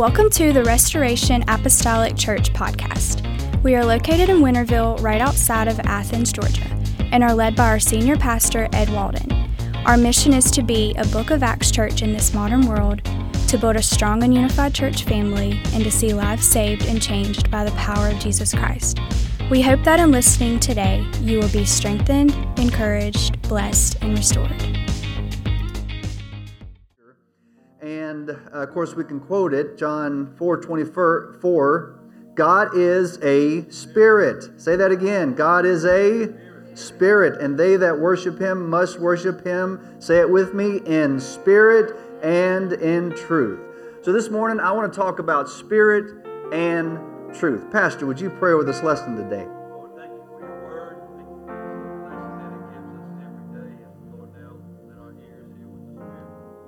Welcome to the Restoration Apostolic Church podcast. We are located in Winterville, right outside of Athens, Georgia, and are led by our senior pastor, Ed Walden. Our mission is to be a Book of Acts church in this modern world, to build a strong and unified church family, and to see lives saved and changed by the power of Jesus Christ. We hope that in listening today, you will be strengthened, encouraged, blessed, and restored. And, of course, we can quote it, John 4:24, God is a spirit. Say that again. God is a spirit, and they that worship Him must worship Him, say it with me, in spirit and in truth. So this morning, I want to talk about spirit and truth. Pastor, would you pray over this lesson today? Lord, thank you for your word. Thank you for the blessing that it gives us every day. And Lord, now let our ears hear with the Spirit.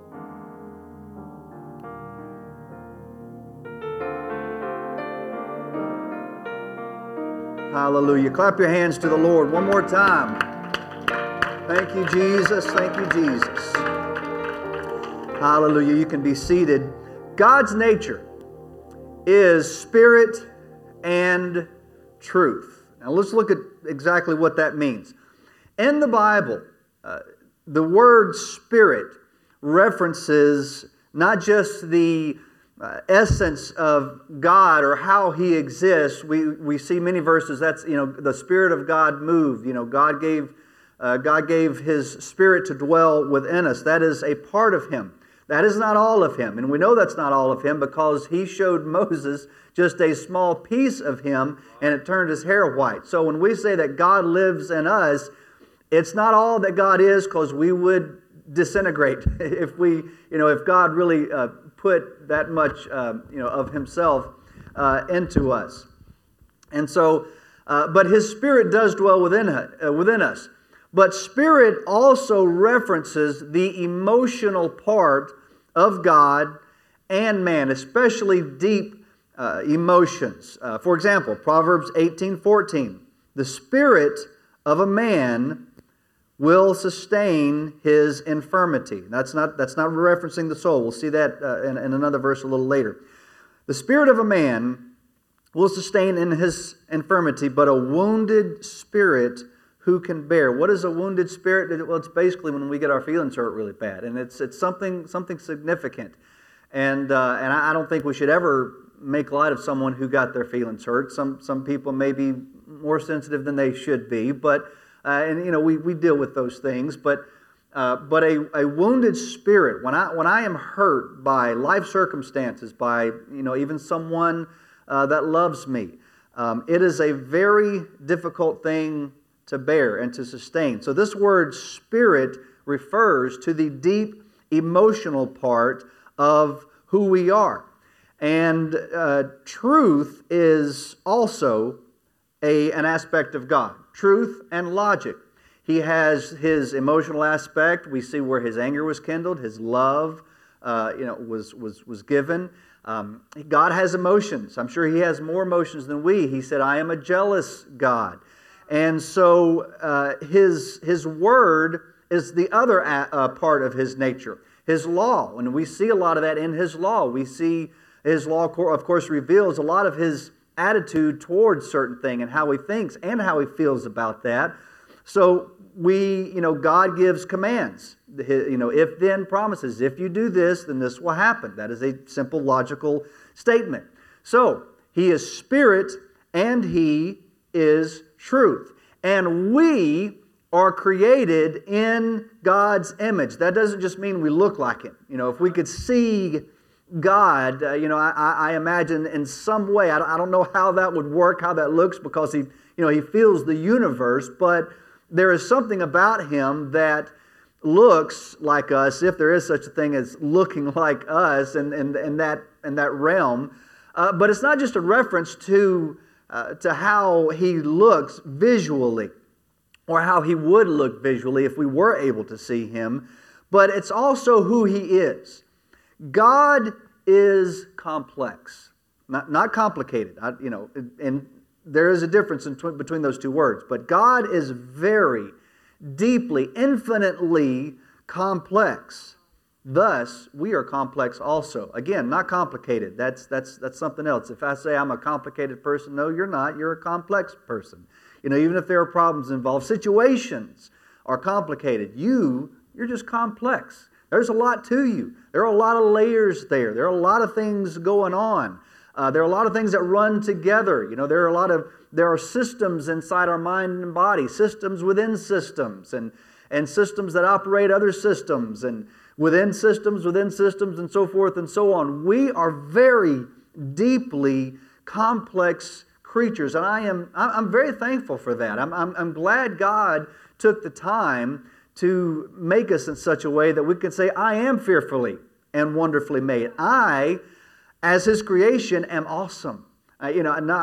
Hallelujah. Clap your hands to the Lord one more time. Thank you, Jesus. Thank you, Jesus. Hallelujah. You can be seated. God's nature is spirit and truth. Now let's look at exactly what that means. In the Bible, the word spirit references not just the essence of God or how He exists. We see many verses that's, the Spirit of God moved. God gave His Spirit to dwell within us. That is a part of Him. That is not all of Him. And we know that's not all of Him because He showed Moses just a small piece of Him and it turned his hair white. So when we say that God lives in us, it's not all that God is, because we would disintegrate if God really put that much of Himself into us. And so, but His Spirit does dwell within us. But spirit also references the emotional part of God and man, especially deep emotions. For example, Proverbs 18:14, the spirit of a man will sustain his infirmity. That's not referencing the soul. We'll see that in another verse a little later. The spirit of a man will sustain in his infirmity, but a wounded spirit who can bear? What is a wounded spirit? Well, it's basically when we get our feelings hurt really bad, and it's something significant. And I don't think we should ever make light of someone who got their feelings hurt. Some people may be more sensitive than they should be, but we deal with those things. But a wounded spirit, when I am hurt by life circumstances, by even someone that loves me, it is a very difficult thing to bear and to sustain. So this word spirit refers to the deep emotional part of who we are. And truth is also an aspect of God. Truth and logic. He has His emotional aspect. We see where His anger was kindled, His love was given. God has emotions. I'm sure He has more emotions than we. He said, I am a jealous God. And so His word is the other part of His nature. His law, and we see a lot of that in His law. We see His law, of course, reveals a lot of His attitude towards certain thing and how He thinks and how He feels about that. So God gives commands. If then promises, if you do this, then this will happen. That is a simple logical statement. So He is spirit and He is truth. And we are created in God's image. That doesn't just mean we look like Him. If we could see God, I imagine in some way, I don't know how that would work, how that looks, because He feels the universe, but there is something about Him that looks like us, if there is such a thing as looking like us in that realm. But it's not just a reference to how He looks visually, or how He would look visually if we were able to see Him, but it's also who He is. God is complex, not complicated. And there is a difference between those two words, but God is very deeply, infinitely complex. Thus, we are complex also. Again, not complicated. That's something else. If I say I'm a complicated person, no, you're not. You're a complex person. Even if there are problems involved, situations are complicated. You're just complex. There's a lot to you. There are a lot of layers there. There are a lot of things going on. There are a lot of things that run together. There are systems inside our mind and body, systems within systems, and systems that operate other systems, and within systems, and so forth and so on. We are very deeply complex creatures, and I'm very thankful for that. I'm glad God took the time to make us in such a way that we can say, I am fearfully and wonderfully made. I, as His creation, am awesome. That's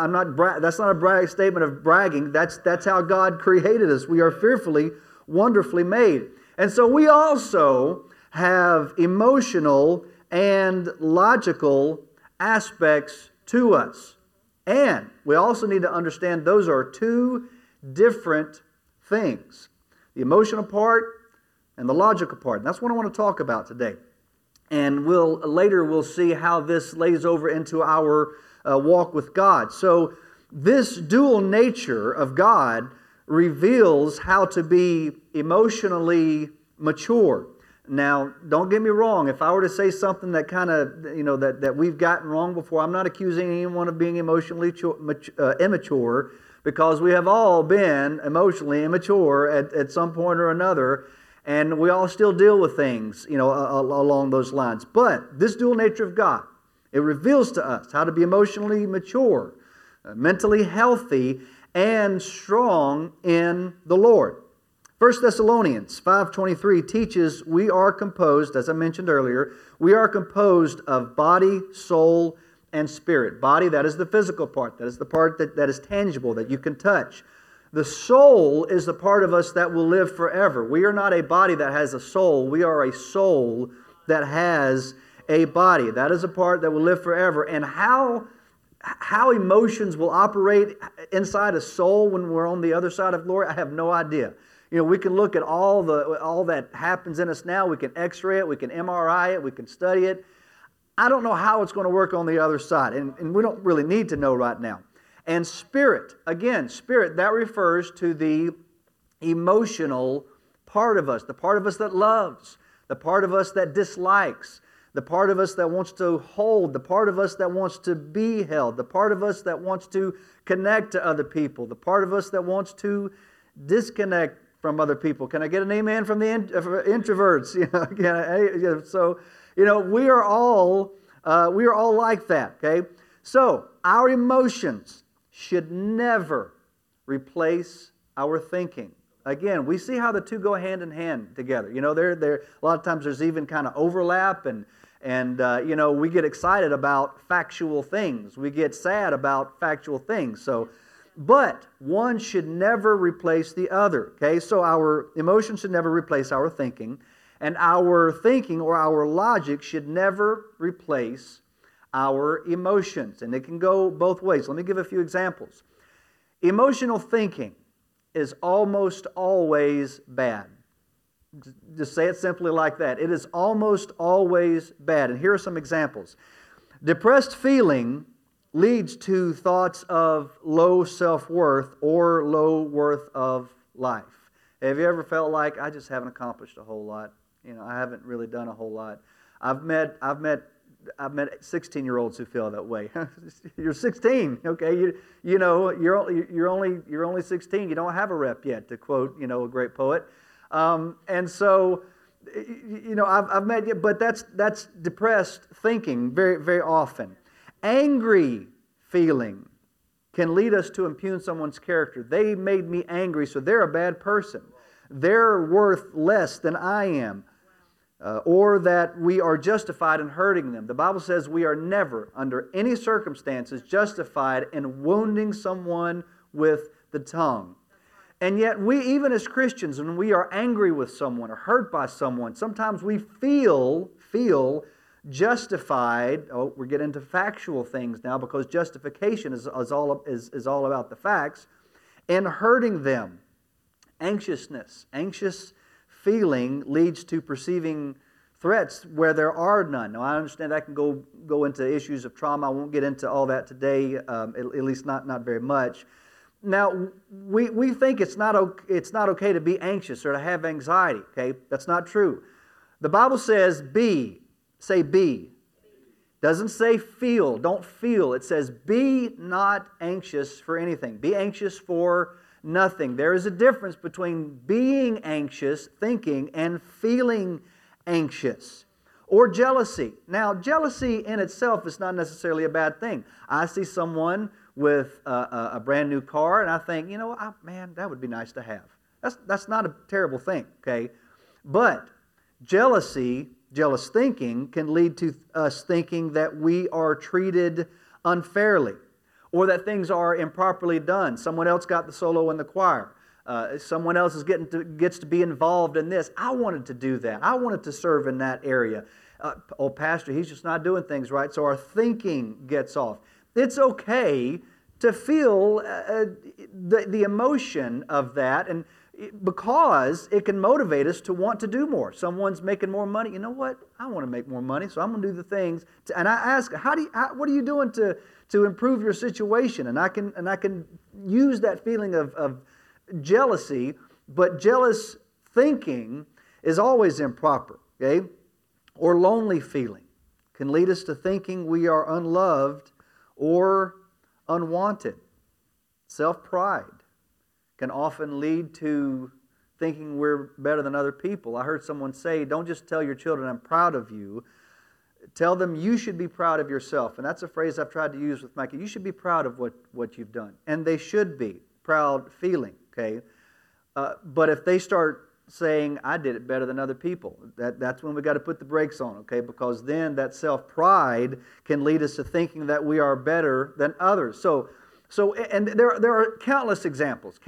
not a statement of bragging. That's how God created us. We are fearfully, wonderfully made. And so we also have emotional and logical aspects to us. And we also need to understand those are two different things. The emotional part and the logical part. And that's what I want to talk about today. And we'll see how this lays over into our walk with God. So this dual nature of God reveals how to be emotionally mature. Now, don't get me wrong. If I were to say something that kind of, that we've gotten wrong before, I'm not accusing anyone of being emotionally immature, because we have all been emotionally immature at some point or another, and we all still deal with things, along those lines. But this dual nature of God, it reveals to us how to be emotionally mature, mentally healthy, and strong in the Lord. 1 Thessalonians 5:23 teaches we are composed, as I mentioned earlier, we are composed of body, soul, and spirit. Body, that is the physical part. That is the part that is tangible, that you can touch. The soul is the part of us that will live forever. We are not a body that has a soul. We are a soul that has a body. That is a part that will live forever. And how emotions will operate inside a soul when we're on the other side of glory, I have no idea. We can look at all that happens in us now. We can x-ray it. We can MRI it. We can study it. I don't know how it's going to work on the other side, and we don't really need to know right now. And spirit, again, spirit, that refers to the emotional part of us, the part of us that loves, the part of us that dislikes, the part of us that wants to hold, the part of us that wants to be held, the part of us that wants to connect to other people, the part of us that wants to disconnect from other people. Can I get an amen from the introverts? So, we are all like that. Okay, so our emotions should never replace our thinking. Again, we see how the two go hand in hand together. There a lot of times there's even kind of overlap, and we get excited about factual things. We get sad about factual things. But one should never replace the other. Okay, so our emotions should never replace our thinking, and our thinking or our logic should never replace our emotions. And it can go both ways. Let me give a few examples. Emotional thinking is almost always bad. Just say it simply like that. It is almost always bad. And here are some examples. Depressed feeling leads to thoughts of low self-worth or low worth of life. Have you ever felt like, I just haven't accomplished a whole lot? I haven't really done a whole lot. I've met 16-year-olds who feel that way. You're 16, okay? You're only 16. You don't have a rep yet, to quote a great poet. And so, I've met you, but that's depressed thinking very, very often. Angry feeling can lead us to impugn someone's character. They made me angry, so they're a bad person. They're worth less than I am. Or that we are justified in hurting them. The Bible says we are never, under any circumstances, justified in wounding someone with the tongue. And yet we, even as Christians, when we are angry with someone or hurt by someone, sometimes we feel justified. Oh, we're getting into factual things now, because justification is all about the facts, in hurting them. Anxious feeling leads to perceiving threats where there are none. Now, I understand that can go into issues of trauma. I won't get into all that today, at least not very much. Now, we think it's not okay to be anxious or to have anxiety, okay? That's not true. The Bible says be. Say be. Doesn't say feel. Don't feel. It says be not anxious for anything. Be anxious for nothing. There is a difference between being anxious, thinking, and feeling anxious. Or jealousy. Now, jealousy in itself is not necessarily a bad thing. I see someone with a brand new car, and I think, man, that would be nice to have. That's not a terrible thing, okay? But jealous thinking can lead to us thinking that we are treated unfairly, or that things are improperly done. Someone else got the solo in the choir. Someone else gets to be involved in this. I wanted to do that. I wanted to serve in that area. Pastor, he's just not doing things right, so our thinking gets off. It's okay to feel the emotion of that, and because it can motivate us to want to do more. Someone's making more money. You know what? I want to make more money, so I'm going to do the things. And I ask, what are you doing to improve your situation? And I can use that feeling of jealousy, but jealous thinking is always improper. Okay, or lonely feeling can lead us to thinking we are unloved or unwanted. Self-pride can often lead to thinking we're better than other people. I heard someone say, don't just tell your children, I'm proud of you. Tell them you should be proud of yourself. And that's a phrase I've tried to use with Micah. You should be proud of what you've done. And they should be proud feeling, okay? But if they start saying, I did it better than other people, that's when we got to put the brakes on, okay? Because then that self-pride can lead us to thinking that we are better than others. So and there are countless examples.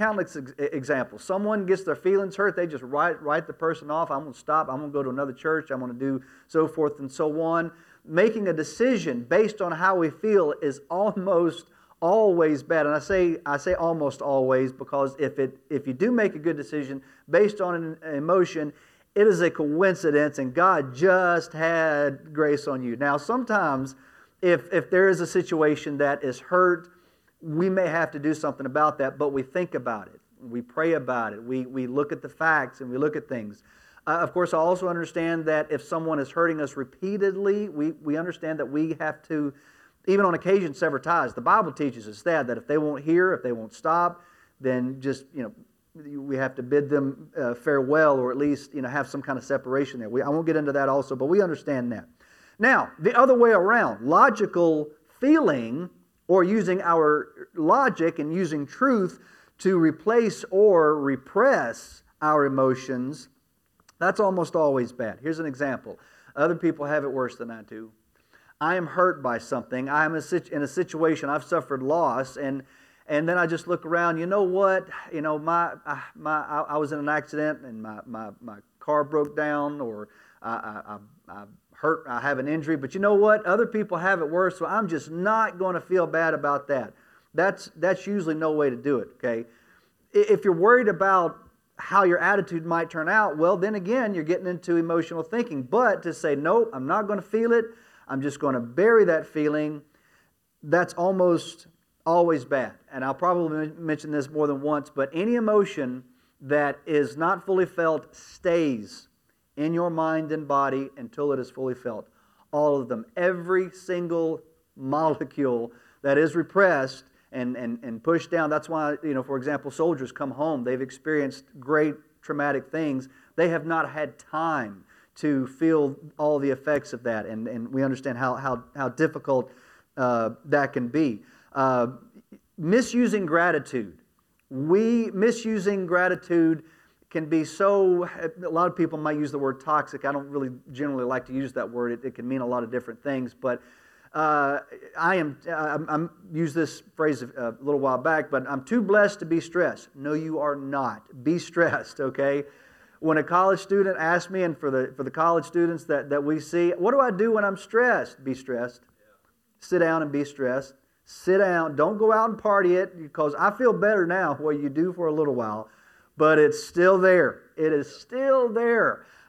Someone gets their feelings hurt, they just write the person off. I'm going to stop. I'm going to go to another church. I'm going to do so forth and so on. Making a decision based on how we feel is almost always bad. And I say almost always because if you do make a good decision based on an emotion, it is a coincidence and God just had grace on you. Now, sometimes if there is a situation that is hurt, we may have to do something about that, but we think about it. We pray about it. We look at the facts and we look at things. Of course, I also understand that if someone is hurting us repeatedly, we understand that we have to, even on occasion, sever ties. The Bible teaches us that if they won't hear, if they won't stop, then just, we have to bid them farewell, or at least, have some kind of separation there. I won't get into that also, but we understand that. Now, the other way around, logical feeling, or using our logic and using truth to replace or repress our emotions, that's almost always bad. Here's an example. Other people have it worse than I do. I am hurt by something. I am in a situation, I've suffered loss, and then I just look around. You know what? I was in an accident and my car broke down, or I hurt. I have an injury. But you know what? Other people have it worse, so I'm just not going to feel bad about that. That's usually no way to do it. Okay, if you're worried about how your attitude might turn out, well, then again, you're getting into emotional thinking. But to say, nope, I'm not going to feel it, I'm just going to bury that feeling, that's almost always bad. And I'll probably mention this more than once, but any emotion that is not fully felt stays in your mind and body until it is fully felt. All of them. Every single molecule that is repressed and pushed down. That's why, for example, soldiers come home. They've experienced great traumatic things. They have not had time to feel all the effects of that. And we understand how difficult that can be. Misusing gratitude. Misusing gratitude can be so, a lot of people might use the word toxic. I don't really generally like to use that word. It can mean a lot of different things. But I used this phrase a little while back, but I'm too blessed to be stressed. No, you are not. Be stressed, okay? When a college student asks me, and for the college students that we see, what do I do when I'm stressed? Be stressed. Sit down and be stressed. Sit down. Don't go out and party it, because I feel better now. Well, you do for a little while, but it's still there. It is still there.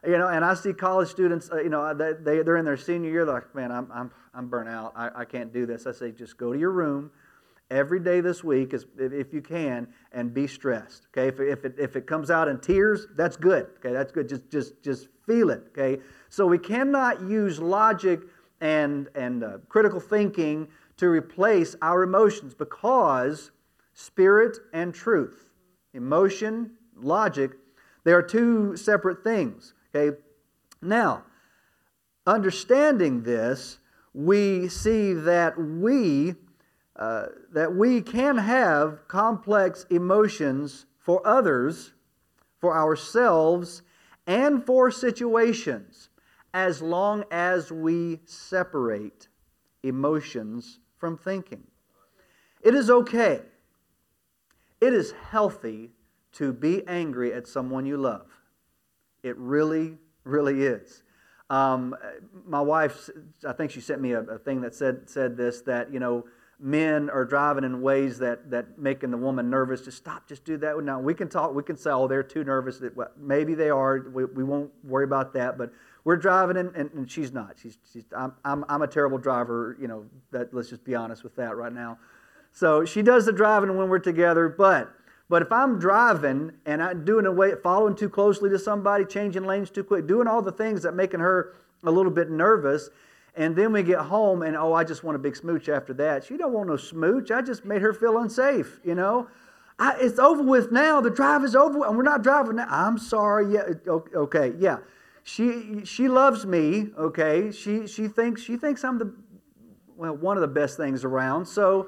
And I see college students, they're in their senior year, they're like, man, I'm burnt out. I can't do this. I say, just go to your room every day this week, if you can, and be stressed. Okay, if it comes out in tears, that's good. Okay, that's good. Just feel it. Okay, so we cannot use logic and critical thinking to replace our emotions, because spirit and truth, emotion, logic, they are two separate things. Okay, now understanding this, we see that we can have complex emotions for others, for ourselves, and for situations, as long as we separate emotions from thinking. It is okay. It is healthy to be angry at someone you love. It really, really is. My wife, I think she sent me a thing that said this, that, men are driving in ways that making the woman nervous. Just stop, just do that. Now, we can talk, we can say, oh, they're too nervous. Maybe they are. We won't worry about that. But we're driving, and she's not. I'm a terrible driver, let's just be honest with that right now. So she does the driving when we're together, but if I'm driving and I'm doing following too closely to somebody, changing lanes too quick, doing all the things that making her a little bit nervous, and then we get home and, I just want a big smooch after that. She don't want no smooch. I just made her feel unsafe, It's over with now. The drive is over with, and we're not driving now. I'm sorry. Yeah, okay, yeah. She loves me, okay? She thinks I'm one of the best things around. So,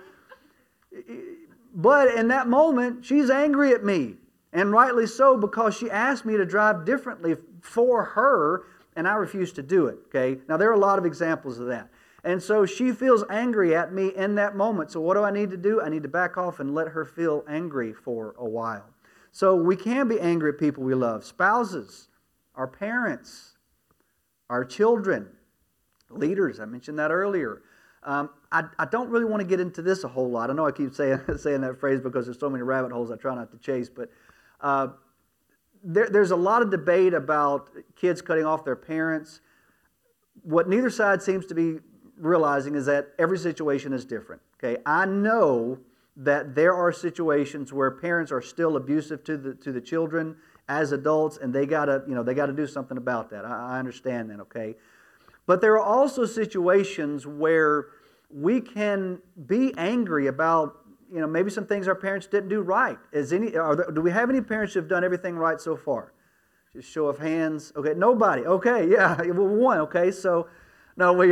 but in that moment, she's angry at me, and rightly so, because she asked me to drive differently for her, and I refuse to do it, okay? Now, there are a lot of examples of that. And so she feels angry at me in that moment. So what do I need to do? I need to back off and let her feel angry for a while. So we can be angry at people we love. Spouses, our parents, our children, leaders. I mentioned that earlier. I don't really want to get into this a whole lot. I know I keep saying that phrase because there's so many rabbit holes I try not to chase. But there's a lot of debate about kids cutting off their parents. What neither side seems to be realizing is that every situation is different. Okay, I know that there are situations where parents are still abusive to the children as adults, and they gotta do something about that. I understand that. Okay, but there are also situations where we can be angry about maybe some things our parents didn't do right. Do we have any parents who have done everything right so far? Just show of hands. Okay, nobody. Okay, yeah, well, one. Okay, so no, we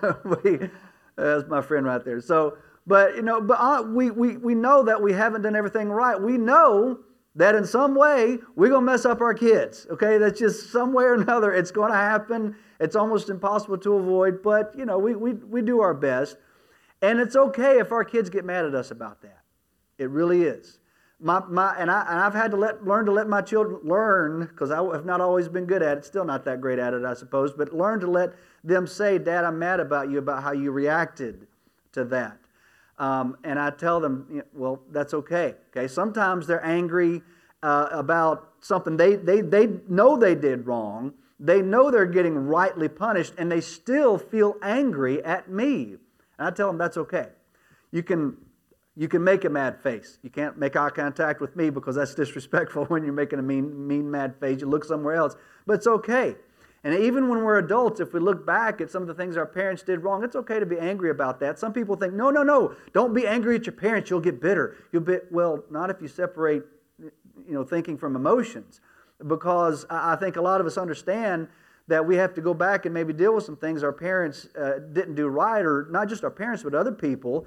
that's my friend right there. So, but we know that we haven't done everything right. We know that in some way we're gonna mess up our kids. Okay, that's just some way or another. It's going to happen. It's almost impossible to avoid. But we do our best. And it's okay if our kids get mad at us about that. It really is. I've had to learn to let my children learn, because I have not always been good at it, still not that great at it, I suppose, but learn to let them say, Dad, I'm mad about you, about how you reacted to that. And I tell them, well, that's okay. Okay, sometimes they're angry about something they know they did wrong. They know they're getting rightly punished, and they still feel angry at me. And I tell them that's okay. You can make a mad face. You can't make eye contact with me because that's disrespectful when you're making a mean mad face. You look somewhere else. But it's okay. And even when we're adults, if we look back at some of the things our parents did wrong, it's okay to be angry about that. Some people think, no, don't be angry at your parents. You'll get bitter. Well, not if you separate, thinking from emotions. Because I think a lot of us understand that we have to go back and maybe deal with some things our parents didn't do right, or not just our parents, but other people.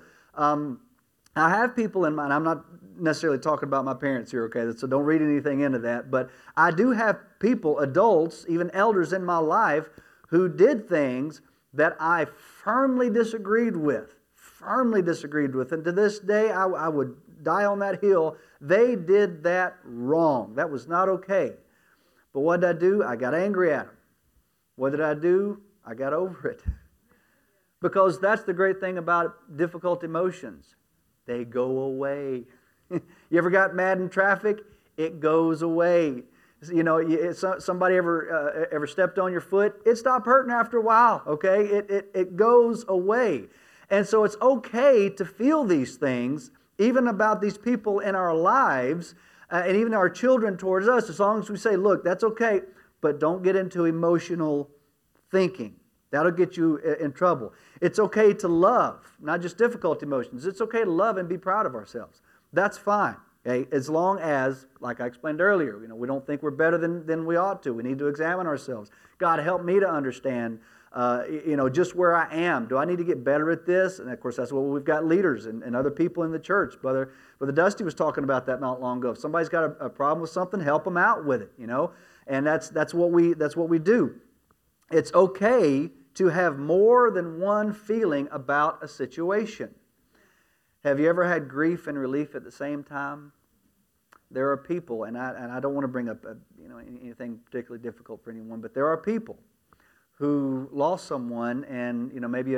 I have people in mind. I'm not necessarily talking about my parents here, okay? So don't read anything into that. But I do have people, adults, even elders in my life, who did things that I firmly disagreed with. And to this day, I would die on that hill. They did that wrong. That was not okay. But what did I do? I got angry at them. What did I do? I got over it. Because that's the great thing about difficult emotions. They go away. You ever got mad in traffic? It goes away. Somebody ever stepped on your foot, it stopped hurting after a while, okay? It goes away. And so it's okay to feel these things, even about these people in our lives, and even our children towards us, as long as we say, look, that's okay, but don't get into emotional thinking. That'll get you in trouble. It's okay to love, not just difficult emotions. It's okay to love and be proud of ourselves. That's fine, okay? As long as, like I explained earlier, we don't think we're better than we ought to. We need to examine ourselves. God, help me to understand, just where I am. Do I need to get better at this? And of course, that's what we've got leaders and other people in the church. Brother Dusty was talking about that not long ago. If somebody's got a problem with something, help them out with it, And that's what we do. It's okay to have more than one feeling about a situation. Have you ever had grief and relief at the same time? There are people, and I don't want to bring up anything particularly difficult for anyone, but there are people who lost someone, and maybe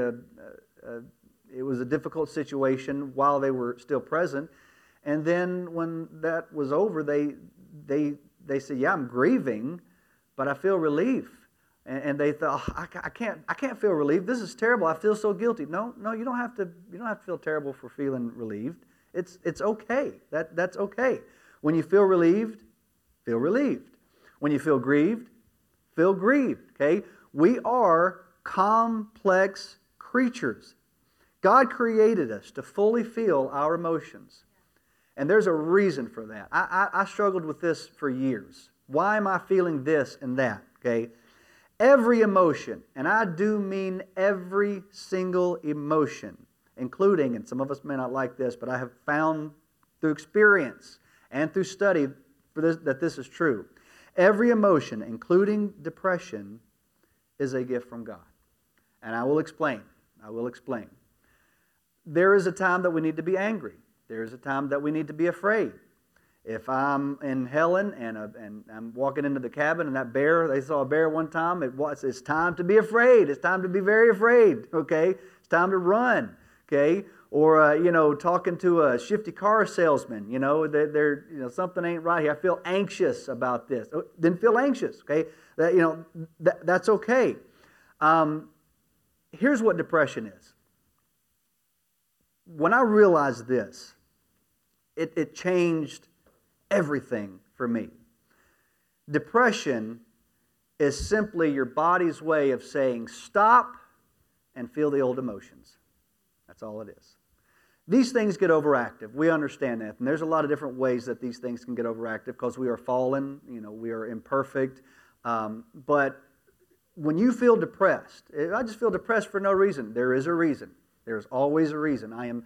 it was a difficult situation while they were still present, and then when that was over, they said, "Yeah, I'm grieving, but I feel relief." And they thought, I can't feel relieved. This is terrible. I feel so guilty. No, you don't have to feel terrible for feeling relieved. It's okay. That's okay. When you feel relieved, feel relieved. When you feel grieved, feel grieved. Okay? We are complex creatures. God created us to fully feel our emotions. And there's a reason for that. I struggled with this for years. Why am I feeling this and that? Okay? Every emotion, and I do mean every single emotion, including, and some of us may not like this, but I have found through experience and through study that this is true. Every emotion, including depression, is a gift from God. And I will explain. There is a time that we need to be angry. There is a time that we need to be afraid. If I'm in Helen and I'm walking into the cabin and they saw a bear one time, it's time to be afraid. It's time to be very afraid, okay? It's time to run, okay? Or, talking to a shifty car salesman, something ain't right here. I feel anxious about this. Then feel anxious, okay? That's okay. Here's what depression is. When I realized this, it changed everything for me. Depression is simply your body's way of saying stop and feel the old emotions. That's all it is. These things get overactive. We understand that. And there's a lot of different ways that these things can get overactive because we are fallen, we are imperfect. But when you feel depressed, I just feel depressed for no reason. There is a reason. There's always a reason. I am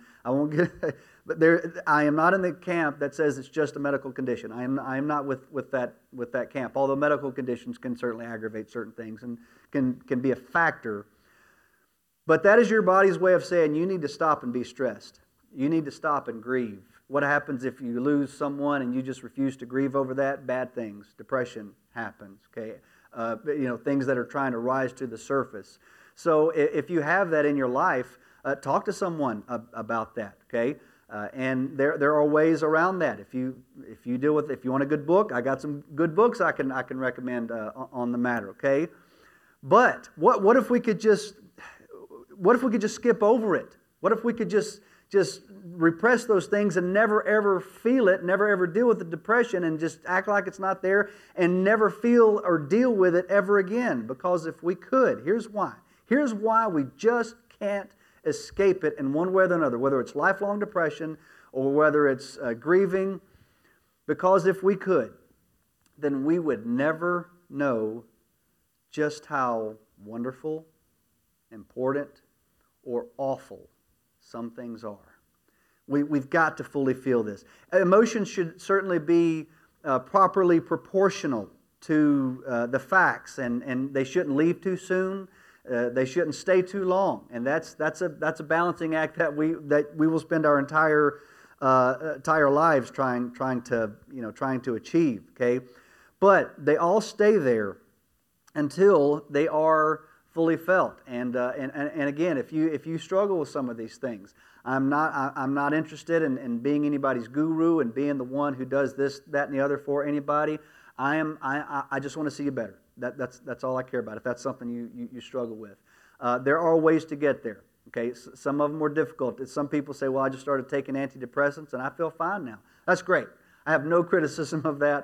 not in the camp that says it's just a medical condition. I am not with that camp. Although medical conditions can certainly aggravate certain things and can be a factor. But that is your body's way of saying you need to stop and be stressed. You need to stop and grieve. What happens if you lose someone and you just refuse to grieve over that? Bad things. Depression happens. Okay, things that are trying to rise to the surface. So if you have that in your life, talk to someone about that. Okay, and there are ways around that. If you want a good book, I got some good books I can recommend on the matter. Okay, but what if we could just skip over it? What if we could just repress those things and never ever feel it, never ever deal with the depression and just act like it's not there and never feel or deal with it ever again? Because if we could, here's why. Here's why we just can't escape it in one way or another, whether it's lifelong depression or whether it's grieving. Because if we could, then we would never know just how wonderful, important, or awful some things are. We've got to fully feel this. Emotions should certainly be properly proportional to the facts, and they shouldn't leave too soon. They shouldn't stay too long, and that's a balancing act that we will spend our entire lives trying to achieve. Okay, but they all stay there until they are fully felt. And again, if you struggle with some of these things, I'm not interested in being anybody's guru and being the one who does this, that, and the other for anybody. I just want to see you better. That's all I care about, if that's something you struggle with. There are ways to get there. Okay, some of them were difficult. Some people say, well, I just started taking antidepressants and I feel fine now. That's great. I have no criticism of that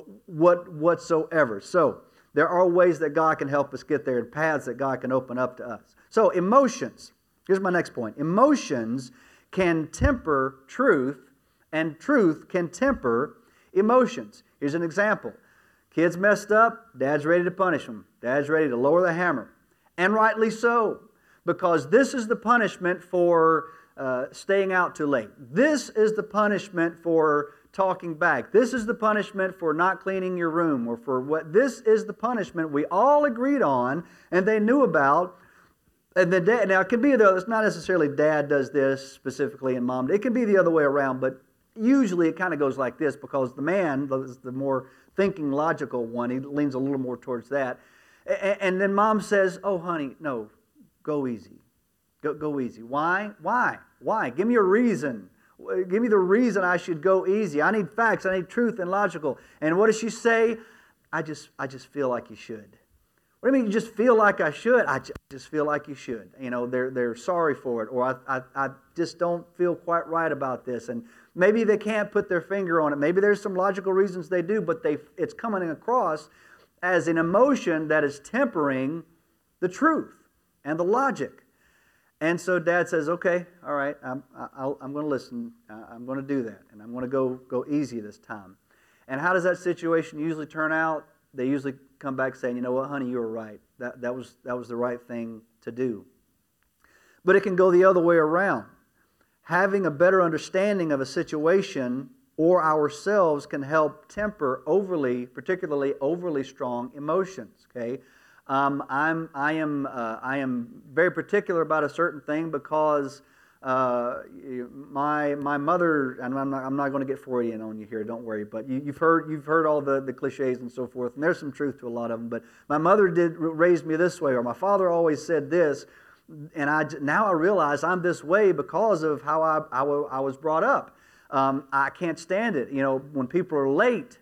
whatsoever. So there are ways that God can help us get there and paths that God can open up to us. So emotions. Here's my next point. Emotions can temper truth, and truth can temper emotions. Here's an example. Kids messed up, Dad's ready to punish them. Dad's ready to lower the hammer. And rightly so, because this is the punishment for staying out too late. This is the punishment for talking back. This is the punishment for not cleaning your room, or for what. This is the punishment we all agreed on and they knew about. And then dad, now it can be it's not necessarily Dad does this specifically and Mom. It can be the other way around, but usually it kind of goes like this, because the man, the more thinking, logical one, he leans a little more towards that. And then Mom says, "Oh, honey, no, go easy. Go easy." Why? Give me a reason. Give me the reason I should go easy. I need facts. I need truth and logical. And what does she say? I just feel like you should. What do you mean you just feel like I should? I just feel like you should. You know, they're sorry for it, or I just don't feel quite right about this. And maybe they can't put their finger on it. Maybe there's some logical reasons they do, but it's coming across as an emotion that is tempering the truth and the logic. And so Dad says, "Okay, all right, I'm going to listen. I'm going to do that, and I'm going to go easy this time." And how does that situation usually turn out? They usually come back saying, "You know what, honey, you were right. That was the right thing to do." But it can go the other way around. Having a better understanding of a situation or ourselves can help temper particularly overly strong emotions. Okay. I am very particular about a certain thing because my mother, and I'm not going to get Freudian on you here, don't worry, but you've heard all the cliches and so forth, and there's some truth to a lot of them. But my mother did raise me this way, or my father always said this, and now I realize I'm this way because of how I was brought up. I can't stand it. You know, when people are late,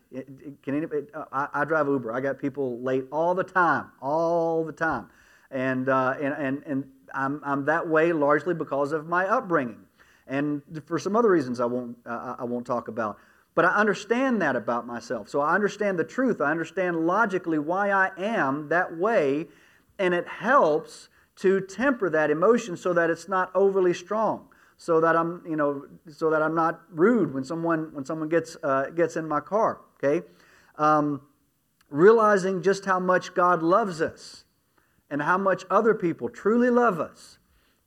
I drive Uber. I got people late all the time, and I'm that way largely because of my upbringing, and for some other reasons I won't talk about. But I understand that about myself. So I understand the truth. I understand logically why I am that way, and it helps to temper that emotion so that it's not overly strong. So that I'm not rude when someone gets in my car. Okay, realizing just how much God loves us and how much other people truly love us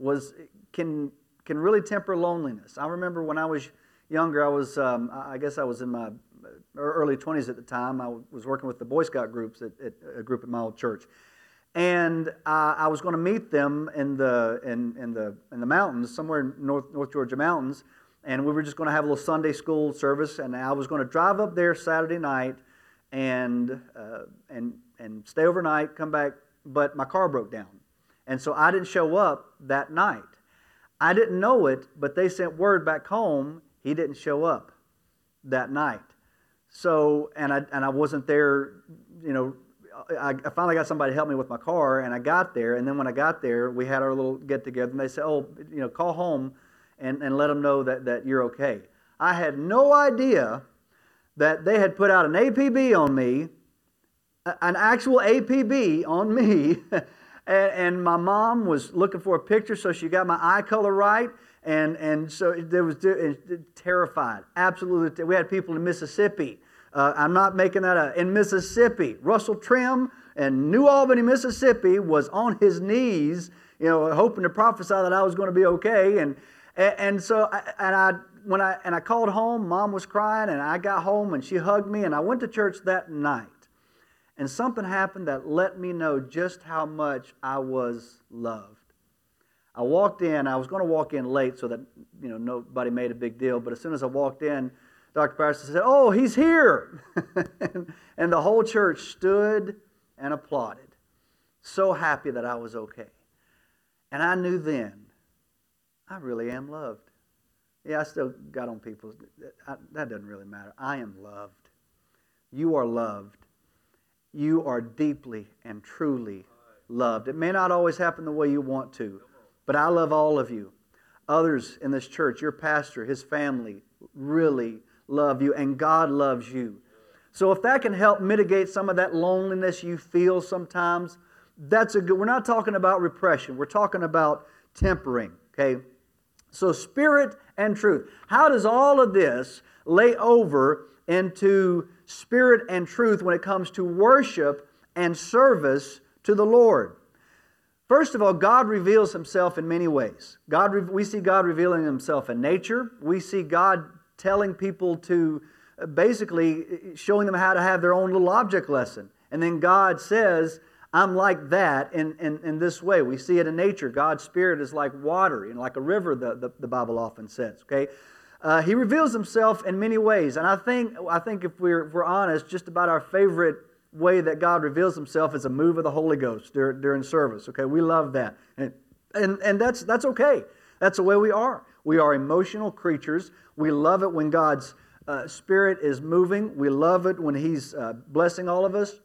can really temper loneliness. I remember when I was younger, I guess I was in my early 20s at the time. I was working with the Boy Scout groups at a group at my old church. And I was going to meet them in the mountains, somewhere in North Georgia mountains, and we were just going to have a little Sunday school service. And I was going to drive up there Saturday night and stay overnight, come back. But my car broke down, and so I didn't show up that night. I didn't know it, but they sent word back home he didn't show up that night. So and I wasn't there, you know. I finally got somebody to help me with my car, and I got there. And then when I got there, we had our little get-together, and they said, "Oh, you know, call home and let them know that you're okay." I had no idea that they had put out an APB on me, an actual APB on me, and my mom was looking for a picture, so she got my eye color right, and so there was terrified, absolutely. We had people in Mississippi. I'm not making that up. In Mississippi, Russell Trim in New Albany, Mississippi, was on his knees, you know, hoping to prophesy that I was going to be okay. And so I called home. Mom was crying, and I got home, and she hugged me, and I went to church that night. And something happened that let me know just how much I was loved. I walked in. I was going to walk in late so that, you know, nobody made a big deal. But as soon as I walked in, Dr. Patterson said, "Oh, he's here." And the whole church stood and applauded. So happy that I was okay. And I knew then, I really am loved. Yeah, I still got on people. That doesn't really matter. I am loved. you are loved. You are deeply and truly loved. It may not always happen the way you want to, but I love all of you. Others in this church, your pastor, his family, really love you, and God loves you. So if that can help mitigate some of that loneliness you feel sometimes, that's a good. We're not talking about repression. We're talking about tempering, okay? So spirit and truth. How does all of this lay over into spirit and truth when it comes to worship and service to the Lord? First of all, God reveals Himself in many ways. We see God revealing Himself in nature. We see God telling people to basically showing them how to have their own little object lesson. And then God says, I'm like that in this way. We see it in nature. God's Spirit is like water, like a river, the Bible often says. Okay, He reveals Himself in many ways. And I think if we're honest, just about our favorite way that God reveals Himself is a move of the Holy Ghost during service. Okay, we love that. And that's okay. That's the way we are. We are emotional creatures. We love it when God's Spirit is moving. We love it when He's blessing all of us.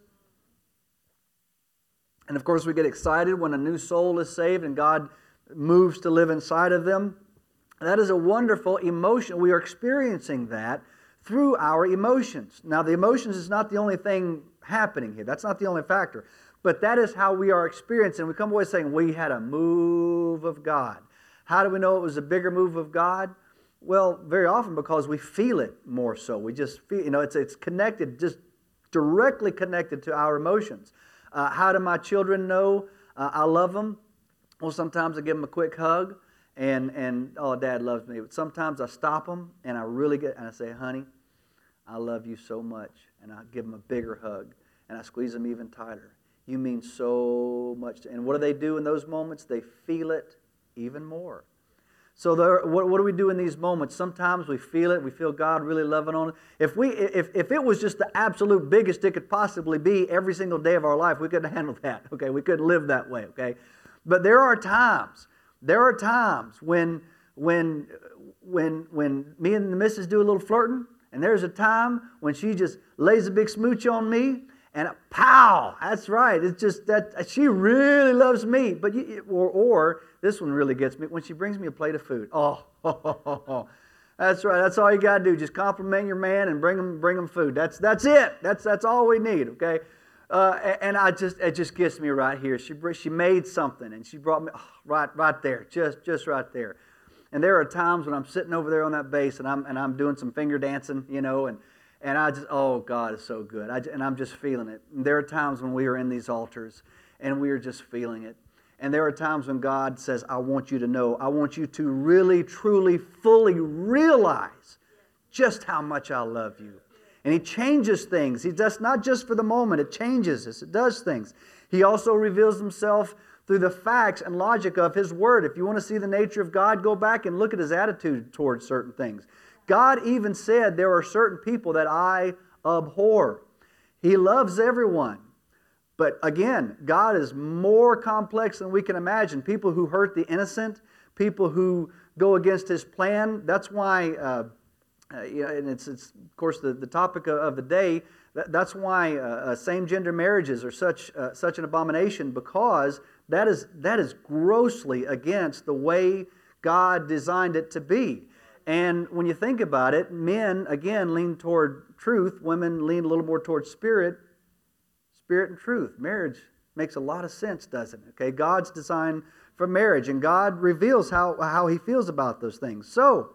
And of course, we get excited when a new soul is saved and God moves to live inside of them. That is a wonderful emotion. We are experiencing that through our emotions. Now, the emotions is not the only thing happening here. That's not the only factor. But that is how we are experiencing. We come away saying, we had a move of God. How do we know it was a bigger move of God? Well, very often because we feel it more so. We just feel, it's connected, just directly connected to our emotions. How do my children know I love them? Well, sometimes I give them a quick hug, and oh, Dad loves me. But sometimes I stop them, and I say, honey, I love you so much. And I give them a bigger hug, and I squeeze them even tighter. You mean so much. And what do they do in those moments? They feel it even more. So what do we do in these moments? Sometimes we feel it. We feel God really loving on it. If it was just the absolute biggest it could possibly be every single day of our life, we couldn't handle that. Okay, we couldn't live that way. Okay, but there are times when me and the missus do a little flirting, and there's a time when she just lays a big smooch on me. And pow! That's right. It's just that she really loves me. But or this one really gets me when she brings me a plate of food. Oh, that's right. That's all you got to do. Just compliment your man and bring him food. That's it. That's all we need. Okay. And it just gets me right here. She made something and she brought me right there, just right there. And there are times when I'm sitting over there on that base and I'm doing some finger dancing, and I just, oh, God is so good. And I'm just feeling it. And there are times when we are in these altars and we are just feeling it. And there are times when God says, I want you to know. I want you to really, truly, fully realize just how much I love you. And He changes things. He does not just for the moment. It changes us. It does things. He also reveals Himself through the facts and logic of His Word. If you want to see the nature of God, go back and look at His attitude towards certain things. God even said there are certain people that I abhor. He loves everyone. But again, God is more complex than we can imagine. People who hurt the innocent, people who go against His plan. That's why, and it's of course the topic of the day. That's why same-gender marriages are such an abomination, because that is grossly against the way God designed it to be. And when you think about it, men, again, lean toward truth. Women lean a little more toward spirit and truth. Marriage makes a lot of sense, doesn't it? Okay, God's design for marriage, and God reveals how He feels about those things. So,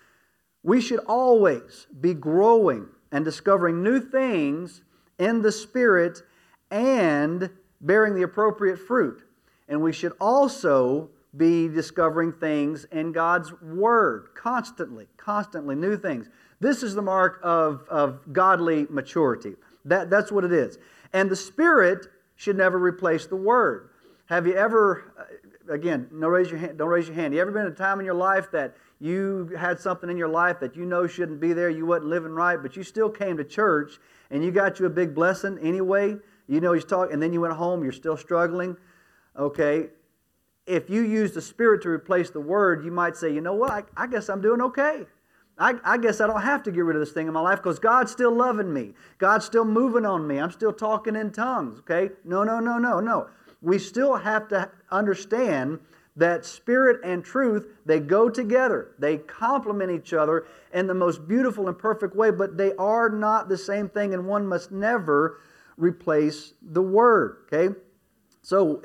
we should always be growing and discovering new things in the Spirit and bearing the appropriate fruit. And we should also be discovering things in God's Word constantly new things. This is the mark of godly maturity. That's what it is. And the Spirit should never replace the Word. Have you ever, again, don't raise your hand. You ever been in a time in your life that you had something in your life that you know shouldn't be there, you wasn't living right, but you still came to church and you got you a big blessing anyway? He's talking, and then you went home, you're still struggling. Okay. If you use the Spirit to replace the Word, you might say, you know what, I guess I'm doing okay. I guess I don't have to get rid of this thing in my life because God's still loving me. God's still moving on me. I'm still talking in tongues, okay? No. We still have to understand that spirit and truth, they go together. They complement each other in the most beautiful and perfect way, but they are not the same thing, and one must never replace the Word, okay? So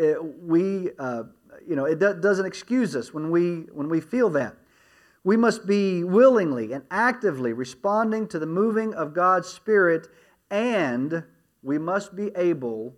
it doesn't excuse us when we feel that. We must be willingly and actively responding to the moving of God's Spirit, and we must be able.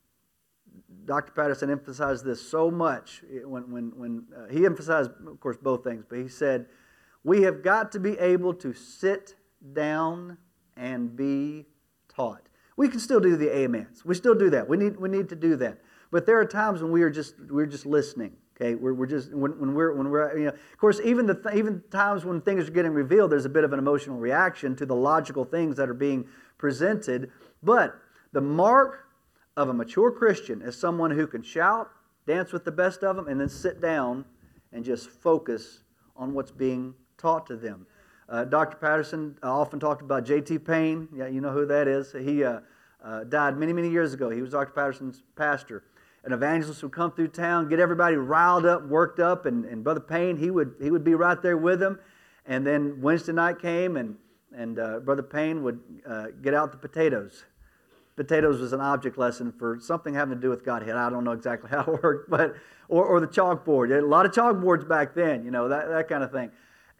Dr. Patterson emphasized this so much when he emphasized, of course, both things, but he said, we have got to be able to sit down and be taught. We can still do the amens. We still do that. We need to do that. But there are times when we're just listening. Okay, we're just when we're of course even times when things are getting revealed, there's a bit of an emotional reaction to the logical things that are being presented. But the mark of a mature Christian is someone who can shout, dance with the best of them, and then sit down and just focus on what's being taught to them. Dr. Patterson often talked about J.T. Payne. Yeah, you know who that is. He died many years ago. He was Dr. Patterson's pastor. An evangelist would come through town, get everybody riled up, worked up, and Brother Payne, he would be right there with them. And then Wednesday night came, and Brother Payne would get out the potatoes. Potatoes was an object lesson for something having to do with Godhead. I don't know exactly how it worked, but or the chalkboard. There had a lot of chalkboards back then, that kind of thing.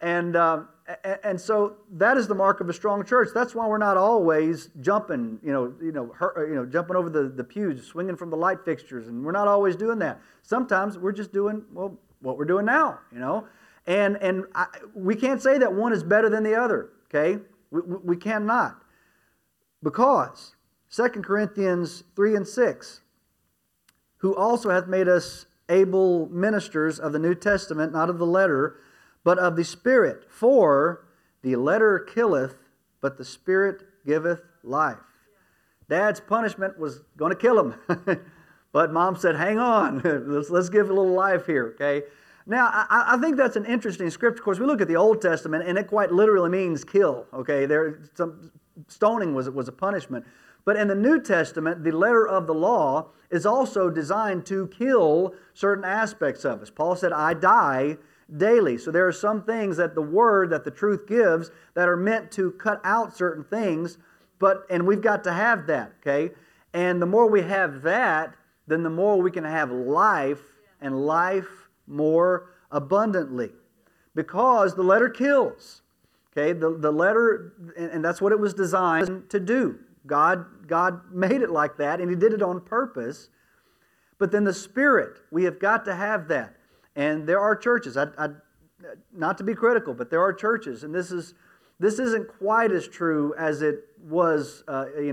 And so that is the mark of a strong church. That's why we're not always jumping, jumping over the pews, swinging from the light fixtures, and we're not always doing that. Sometimes we're just doing what we're doing now, And we can't say that one is better than the other. Okay, we cannot, because 2 Corinthians 3:6, who also hath made us able ministers of the New Testament, not of the letter, but of the Spirit. For the letter killeth, but the Spirit giveth life. Dad's punishment was going to kill him. But Mom said, hang on, let's give a little life here, okay? Now, I think that's an interesting scripture. Of course, we look at the Old Testament, and it quite literally means kill, okay? Stoning was a punishment. But in the New Testament, the letter of the law is also designed to kill certain aspects of us. Paul said, I die daily. So there are some things that the Word, that the truth gives, that are meant to cut out certain things, and we've got to have that, okay? And the more we have that, then the more we can have life, and life more abundantly. Because the letter kills, okay? The letter, and that's what it was designed to do. God made it like that, and He did it on purpose. But then the Spirit, we have got to have that. And there are churches, not to be critical, but there are churches, and this isn't quite as true as it was,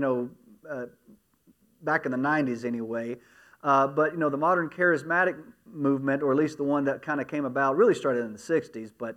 back in the 90s anyway. But the modern charismatic movement, or at least the one that kind of came about, really started in the 60s. But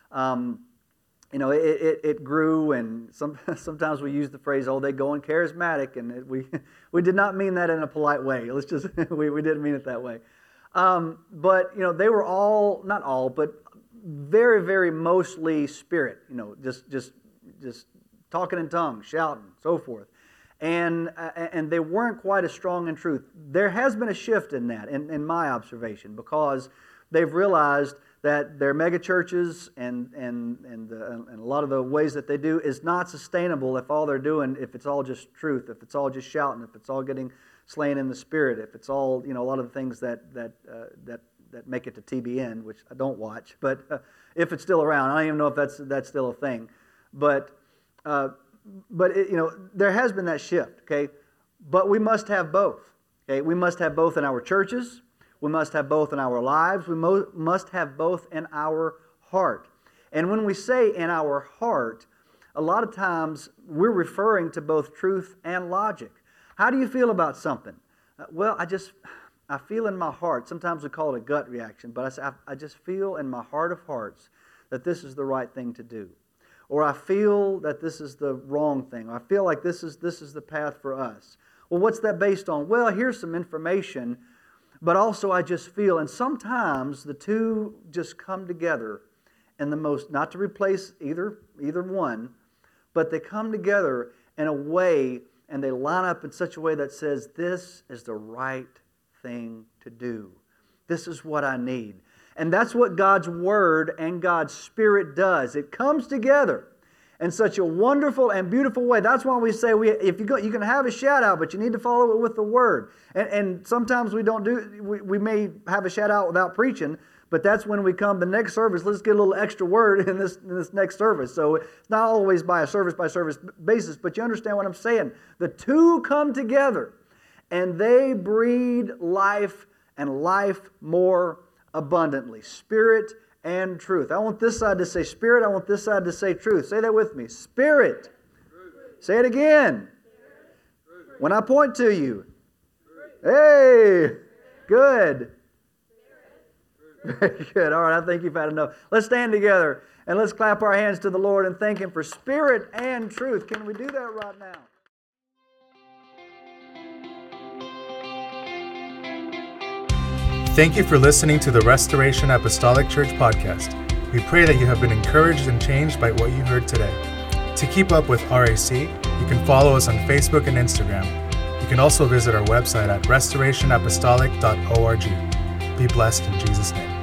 it grew, and sometimes we use the phrase, "Oh, they going charismatic," and we did not mean that in a polite way. Let's just we didn't mean it that way. But they were all, not all, but very, very mostly spirit. Just talking in tongues, shouting, so forth, and they weren't quite as strong in truth. There has been a shift in that, in my observation, because they've realized that their mega churches and a lot of the ways that they do is not sustainable if all they're doing, if it's all just truth, if it's all just shouting, if it's all getting slain in the Spirit, if it's all, a lot of the things that make it to TBN, which I don't watch, but if it's still around, I don't even know if that's still a thing, but there has been that shift, okay? But we must have both, okay? We must have both in our churches. We must have both in our lives. We must have both in our heart. And when we say in our heart, a lot of times we're referring to both truth and logic. How do you feel about something? Well, I feel in my heart. Sometimes we call it a gut reaction, but I just feel in my heart of hearts that this is the right thing to do. Or I feel that this is the wrong thing. Or I feel like this is the path for us. Well, what's that based on? Well, here's some information, but also I just feel, and sometimes the two just come together, in the most, not to replace either one, but they come together in a way and they line up in such a way that says, this is the right thing to do. This is what I need. And that's what God's Word and God's Spirit does. It comes together in such a wonderful and beautiful way. That's why we say if you can have a shout out, but you need to follow it with the Word. And sometimes we may have a shout out without preaching, but that's when we come the next service. Let's get a little extra word in this next service. So it's not always by a service basis, but you understand what I'm saying. The two come together and they breed life and life more abundantly. Spirit and truth. I want this side to say spirit. I want this side to say truth. Say that with me. Spirit. Say it again. When I point to you. Hey, good. Very good. All right, I think you've had enough. Let's stand together and let's clap our hands to the Lord and thank Him for spirit and truth. Can we do that right now? Thank you for listening to the Restoration Apostolic Church podcast. We pray that you have been encouraged and changed by what you heard today. To keep up with RAC, you can follow us on Facebook and Instagram. You can also visit our website at restorationapostolic.org. Be blessed in Jesus' name.